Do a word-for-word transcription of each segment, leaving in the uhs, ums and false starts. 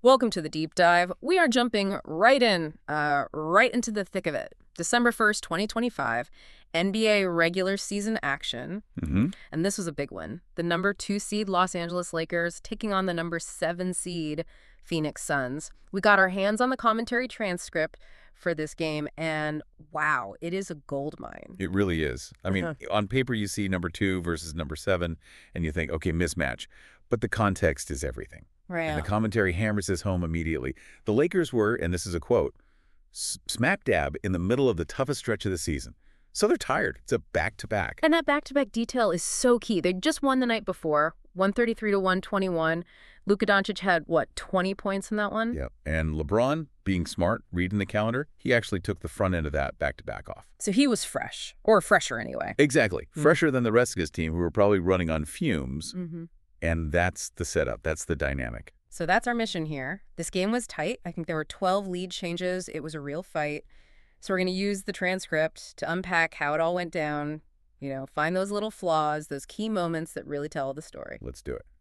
Welcome to the deep dive. We are jumping right in, uh, right into the thick of it. December first, twenty twenty-five, N B A regular season action. Mm-hmm. And this was a big one. The number two seed Los Angeles Lakers taking on the number seven seed Phoenix Suns. We got our hands on the commentary transcript for this game, and wow, it is a gold mine. It really is. I mean, on paper you see number two versus number seven, and you think, okay, mismatch. But the context is everything. Right. And the commentary hammers this home immediately. The Lakers were, and this is a quote, smack dab in the middle of the toughest stretch of the season. So they're tired. It's a back-to-back. And that back-to-back detail is so key. They just won the night before, one thirty-three to one twenty-one. Luka Doncic had, what, twenty points in that one? Yep. And LeBron, being smart, reading the calendar, he actually took the front end of that back-to-back off. So he was fresh, or fresher anyway. Exactly. Mm-hmm. Fresher than the rest of his team, who were probably running on fumes. Mm-hmm. And that's the setup. That's the dynamic. So that's our mission here. This game was tight. I think there were twelve lead changes. It was a real fight. So we're going to use the transcript to unpack how it all went down, you know, find those little flaws, those key moments that really tell the story. Let's do it.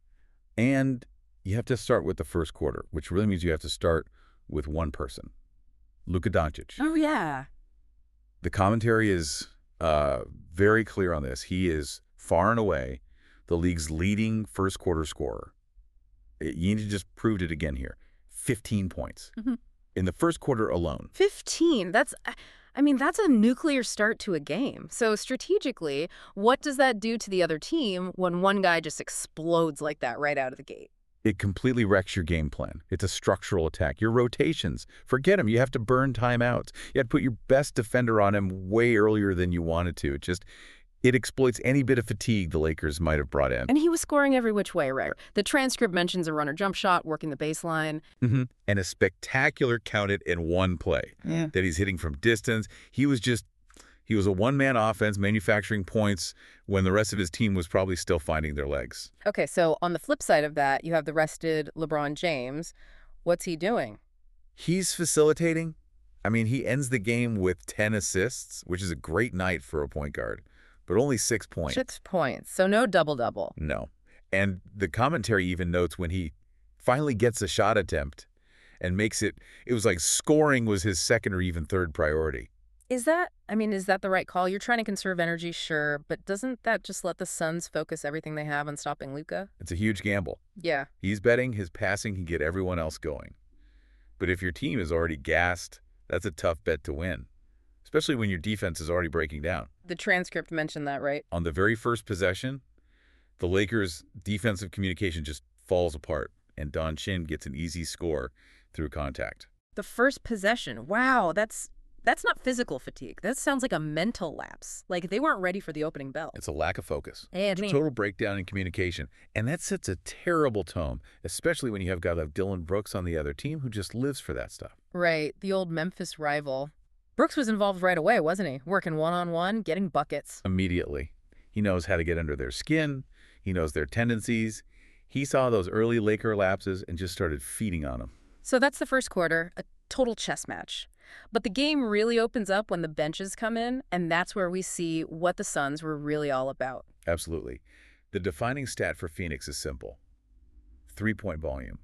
And you have to start with the first quarter, which really means you have to start with one person, Luka Doncic. Oh, yeah. The commentary is uh, very clear on this. He is far and away the league's leading first quarter scorer. You need to just prove it again here. fifteen points Mm-hmm. in the first quarter alone. fifteen. That's, I mean, that's a nuclear start to a game. So strategically, what does that do to the other team when one guy just explodes like that right out of the gate? It completely wrecks your game plan. It's a structural attack. Your rotations, forget him. You have to burn timeouts. You have to put your best defender on him way earlier than you wanted to. It just, it exploits any bit of fatigue the Lakers might have brought in. And he was scoring every which way, right? The transcript mentions a runner jump shot, working the baseline. Mm-hmm. And a spectacular counted in one play Yeah. that he's hitting from distance. He was just, he was a one-man offense manufacturing points when the rest of his team was probably still finding their legs. Okay, so on the flip side of that, you have the rested LeBron James. What's he doing? He's facilitating. I mean, he ends the game with ten assists, which is a great night for a point guard, but only six points. Six points, so no double-double. No. And the commentary even notes when he finally gets a shot attempt and makes it, it was like scoring was his second or even third priority. Is that, I mean, is that the right call? You're trying to conserve energy, sure, but doesn't that just let the Suns focus everything they have on stopping Luka? It's a huge gamble. Yeah. He's betting his passing can get everyone else going. But if your team is already gassed, that's a tough bet to win, especially when your defense is already breaking down. The transcript mentioned that, right? On the very first possession, the Lakers' defensive communication just falls apart, and Don Chin gets an easy score through contact. The first possession. Wow, that's that's not physical fatigue. That sounds like a mental lapse. Like they weren't ready for the opening bell. It's a lack of focus. And It's a total breakdown in communication. And that sets a terrible tone, especially when you have a guy like Dylan Brooks on the other team who just lives for that stuff. Right, the old Memphis rival. Brooks was involved right away, wasn't he? Working one-on-one, getting buckets. Immediately. He knows how to get under their skin. He knows their tendencies. He saw those early Laker lapses and just started feeding on them. So that's the first quarter, a total chess match. But the game really opens up when the benches come in, and that's where we see what the Suns were really all about. Absolutely. The defining stat for Phoenix is simple. Three-point volume.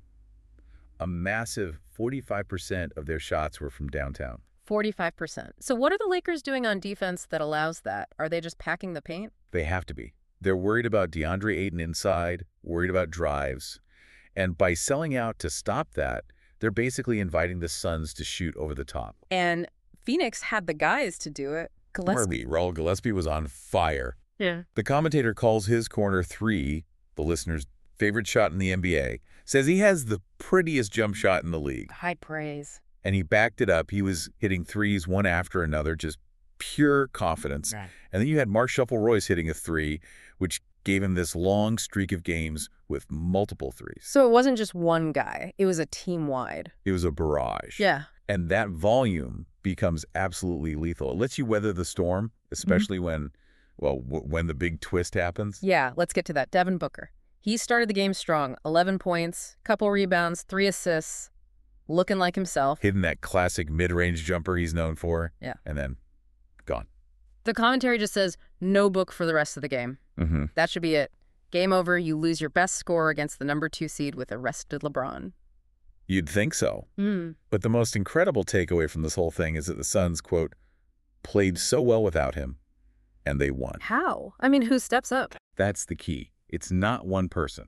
A massive forty-five percent of their shots were from downtown. forty-five percent. So what are the Lakers doing on defense that allows that? Are they just packing the paint? They have to be. They're worried about DeAndre Ayton inside, worried about drives. And by selling out to stop that, they're basically inviting the Suns to shoot over the top. And Phoenix had the guys to do it. Gillespie. Raul Gillespie was on fire. Yeah. The commentator calls his corner three, the listener's favorite shot in the N B A, says he has the prettiest jump shot in the league. High praise. And he backed it up. He was hitting threes one after another, just pure confidence. Right. And then you had Mark Shuffle-Royce hitting a three, which gave him this long streak of games with multiple threes. So it wasn't just one guy. It was a team-wide. It was a barrage. Yeah. And that volume becomes absolutely lethal. It lets you weather the storm, especially mm-hmm. when, well, w when the big twist happens. Yeah, let's get to that. Devin Booker. He started the game strong. eleven points, couple rebounds, three assists, looking like himself. Hitting that classic mid-range jumper he's known for. Yeah. And then gone. The commentary just says, no book for the rest of the game. Mm-hmm. That should be it. Game over. You lose your best scorer against the number two seed with a rested LeBron. You'd think so. Hmm. But the most incredible takeaway from this whole thing is that the Suns, quote, played so well without him, and they won. How? I mean, who steps up? That's the key. It's not one person.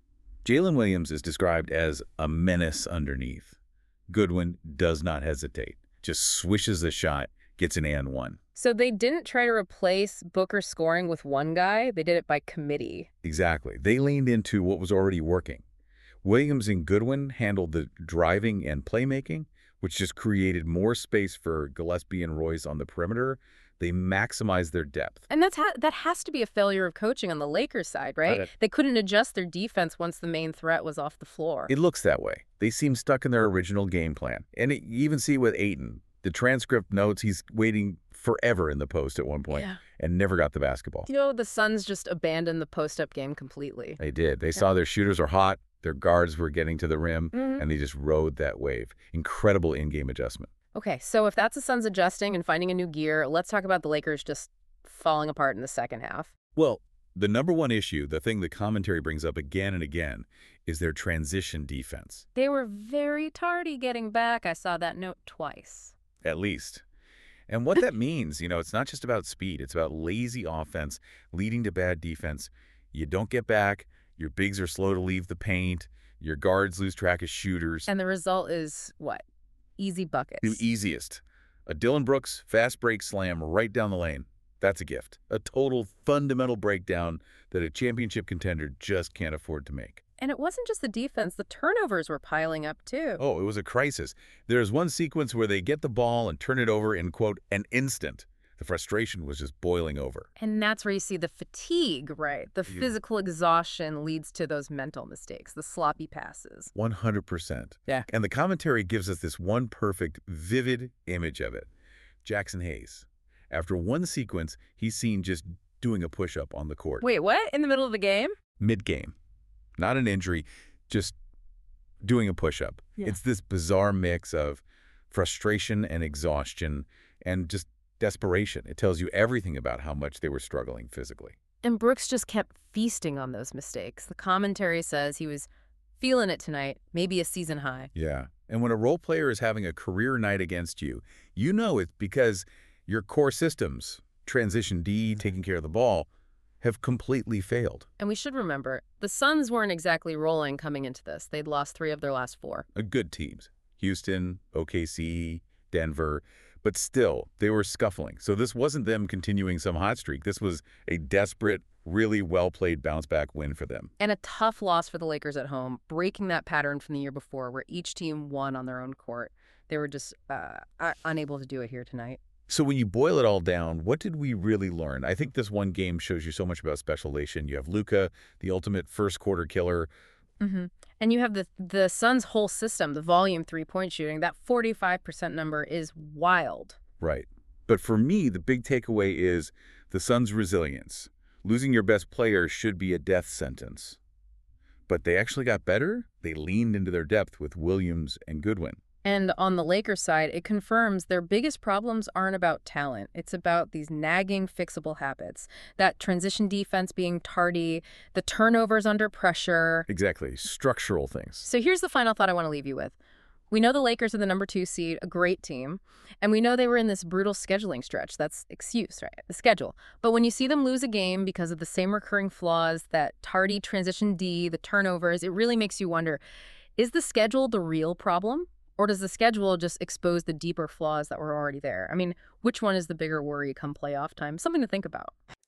Jalen Williams is described as a menace underneath. Goodwin does not hesitate, just swishes a shot, gets an and one. So they didn't try to replace Booker scoring with one guy. They did it by committee. Exactly. They leaned into what was already working. Williams and Goodwin handled the driving and playmaking, which just created more space for Gillespie and Royce on the perimeter. They maximized their depth. And that's ha that has to be a failure of coaching on the Lakers side, right? Right. They couldn't adjust their defense once the main threat was off the floor. It looks that way. They seem stuck in their original game plan. And it, you even see with Ayton. The transcript notes he's waiting forever in the post at one point Yeah. and never got the basketball. You know, the Suns just abandoned the post-up game completely. They did. They saw their shooters are hot, their guards were getting to the rim, Mhm. and they just rode that wave. Incredible in-game adjustment. Okay, so if that's the Suns adjusting and finding a new gear, let's talk about the Lakers just falling apart in the second half. Well, the number one issue, the thing the commentary brings up again and again, is their transition defense, They were very tardy getting back. I saw that note twice. at least. And what that means, you know, it's not just about speed. It's about lazy offense leading to bad defense. You don't get back. Your bigs are slow to leave the paint. Your guards lose track of shooters. And the result is what? Easy buckets. The easiest. A Dylan Brooks fast break slam right down the lane. That's a gift. A total fundamental breakdown that a championship contender just can't afford to make. And it wasn't just the defense. The turnovers were piling up, too. Oh, it was a crisis. There's one sequence where they get the ball and turn it over in, quote, an instant. The frustration was just boiling over. And that's where you see the fatigue, right? The Yeah. physical exhaustion leads to those mental mistakes, the sloppy passes. one hundred percent. Yeah. And the commentary gives us this one perfect, vivid image of it. Jackson Hayes. After one sequence, he's seen just doing a push-up on the court. Wait, what? In the middle of the game? Mid-game. Not an injury, just doing a push-up. Yeah. It's this bizarre mix of frustration and exhaustion and just desperation. It tells you everything about how much they were struggling physically. And Brooks just kept feasting on those mistakes. The commentary says he was feeling it tonight, maybe a season high. Yeah. And when a role player is having a career night against you, you know it's because your core systems, transition D, taking care of the ball, have completely failed. And we should remember, the Suns weren't exactly rolling coming into this. They'd lost three of their last four. A good teams. Houston, O K C, Denver. But still, they were scuffling. So this wasn't them continuing some hot streak. This was a desperate, really well-played bounce-back win for them. And a tough loss for the Lakers at home, breaking that pattern from the year before where each team won on their own court. They were just uh, unable to do it here tonight. So when you boil it all down, what did we really learn? I think this one game shows you so much about speculation. You have Luka, the ultimate first-quarter killer. Mm-hmm. And you have the the Suns' whole system, the volume three-point shooting. That forty-five percent number is wild. Right. But for me, the big takeaway is the Suns' resilience. Losing your best player should be a death sentence. But they actually got better. They leaned into their depth with Williams and Goodwin. And on the Lakers side, it confirms their biggest problems aren't about talent. It's about these nagging, fixable habits. That transition defense being tardy, the turnovers under pressure. Exactly. Structural things. So here's the final thought I want to leave you with. We know the Lakers are the number two seed, a great team, and we know they were in this brutal scheduling stretch. That's excuse, right? The schedule. But when you see them lose a game because of the same recurring flaws, that tardy transition D, the turnovers, it really makes you wonder, is the schedule the real problem? Or does the schedule just expose the deeper flaws that were already there? I mean, which one is the bigger worry come playoff time? Something to think about.